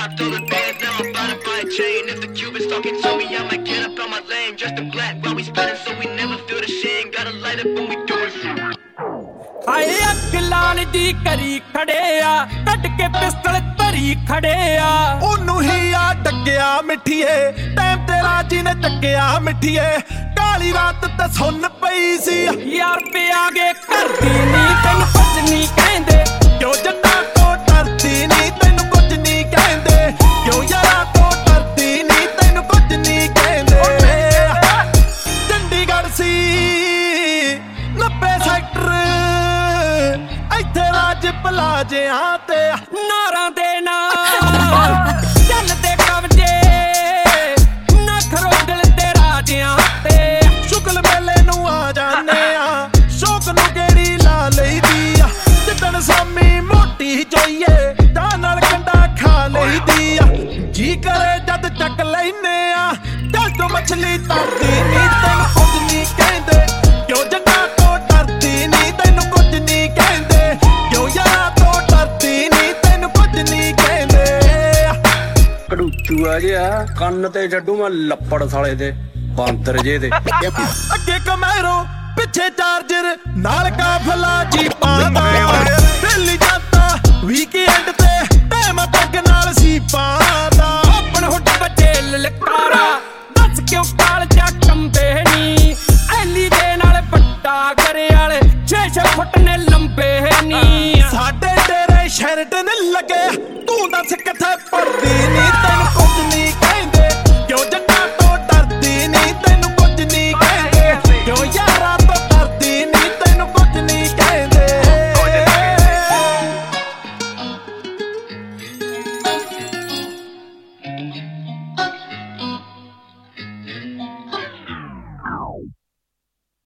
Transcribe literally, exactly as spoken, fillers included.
dropped all the bands, now I'm about to buy a chain. If the Cubans talking to me, I might get up on my lane. Just in black while we spinning, so we never feel the shame. Gotta light up when we do it. ਹਾਏ ਅੱਗ ਲਾਣ ਦੀ ਕਰੀ ਖੜੇ ਆ ਕੱਢ ਕੇ pistol ਧਰੀ ਖੜੇ ਆ ਉਹਨੂੰ ਹੀ ਆ ਡੱਕਿਆ ਮਿੱਠੀਏ ਟਾਈਮ ਤੇਰਾ ਜੀ ਨੇ ਚੱਕਿਆ ਮਿੱਠੀਏ ਕਾਲੀ ਰਾਤ ਤੇ ਸੁੰਨ ਪਈ ਸੀ ਯਾਰ ਪਿਆ ਗੇ ਕਰਦੀ ਨੀ ਤੈਨੂੰ ਕੁਝ ਨਹੀਂ ਕਹਿੰਦੇ ਕਿਉਂ ਜੱਟਾਂ ਤੋਂ ਡਰਦੀ ਨੀ ਤੈਨੂੰ ਕੁਝ ਨਹੀਂ ਕਹਿੰਦੇ ਕਿਉਂ ਯਾਰਾਂ ਤੋਂ ਡਰਦੀ ਨੀ ਤੈਨੂੰ ਕੁਝ ਨਹੀਂ ਕਹਿੰਦੇ ਚੰਡੀਗੜ੍ਹ ਸੀ ਨੱਬੇ ਸੈਕਟਰ ਇੱਥੇ ਰਾਜ ਪਲਾਜਿਆਂ ਤੇ ਨਾਰਾਂ ਦੇ ਨਾਲ ਚੱਲਦੇ ਕਬਜੇ ਨਾ ਖਰੋਡਲ ਤੇ ਰਾਜਿਆਂ ਤੇ ਸ਼ੁਕਲ ਮੇਲੇ ਨੂੰ ਆ ਜਾਨੇ ਆ ਸ਼ੌਕ ਨੂੰ ਕਿਹੜੀ ਲਾ ਲਈਦੀ ਆ ਜਿੱਦਣ ਸਾਮੀ ਮੋਟੀ ਜੋਈਏ ਤਾਂ ਨਾਲ ਕੰਡਾ ਖਾ ਲਈਦੀ ਆ ਜੀ ਕਰੇ ਜਦ ਚੱਕ ਲੈਨੇ ਆ ਦਿਲ ਤੋਂ ਮਛਲੀ ਤਰਦੀ ਨੀ ਤੈਨੂੰ ਕੁਝ ਨਹੀਂ ਕਹਿੰਦੇ ਕਿਉਂ ਜੱਟਾਂ ਤੋਂ ਡਰਦੀ ਨੀ ਤੈਨੂੰ ਕੁਝ ਨਹੀਂ ਕਹਿੰਦੇ ਕਿਉਂ ਯਾਰਾਂ ਤੋਂ ਡਰਦੀ ਨੀ ਤੈਨੂੰ ਕੁਝ ਨਹੀਂ ਕਹਿੰਦੇ ਕੜੂਚੂਆ ਜਿਹਾ ਕੰਨ ਤੇ ਛੱਡੂ ਮੈਂ ਲੱਪੜ ਸਾਲੇ ਦੇ ਬਾਂਦਰ ਜੇ ਦੇ ਅੱਗੇ ਕਮੈਰੋ ਪਿੱਛੇ ਚਾਰਜਰ ਨਾਲ ਕਾਫਲਾ ਜੀਪਾਂ ਦਾ ਦਿੱਲੀ ਜਾਂਦਾ ਵੀਕਐਂਡ ਤੇ ਟਾਈਮ ਤੱਕ ਨਾਲ ਸੀਪਾਂ ਦਾ ਆਪਣ ਹੁੱਡ ਬੱਚੇ ਲਲਕਾਰਾ ਦੱਸ ਕਿਉਂ ਕਾਲ ਜਾ ਕੰਬੇ ਨੀ ਐਲੀ ਦੇ ਨਾਲ ਵੱਡਾ ਕਰੇ ਵਾਲੇ ਛੇ ਛੇ ਫੁੱਟ ਨੇ ਲੰਬੇ ਨੀ ਸਾਡੇ ਤੇਰੇ ਸ਼ਰਟ ਨੇ ਲੱਗੇ ਤੂੰ ਦੱਸ ਕਿੱਥੇ ਪੜਦੀ